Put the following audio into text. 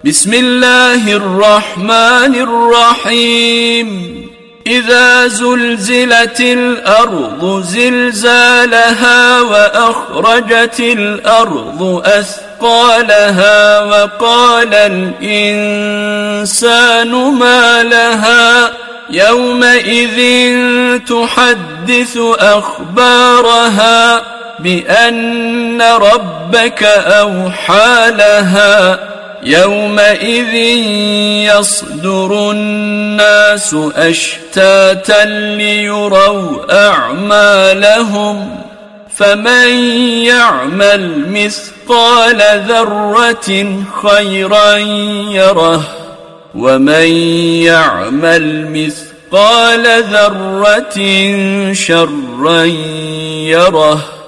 بسم الله الرحمن الرحيم إذا زلزلت الأرض زلزالها وأخرجت الأرض أثقالها وقال الإنسان ما لها يومئذ تحدث أخبارها بأن ربك أوحى لها يومئذ يصدر الناس أشتاتا ليروا أعمالهم فمن يعمل مثقال ذرة خيرا يره ومن يعمل مثقال ذرة شرا يره.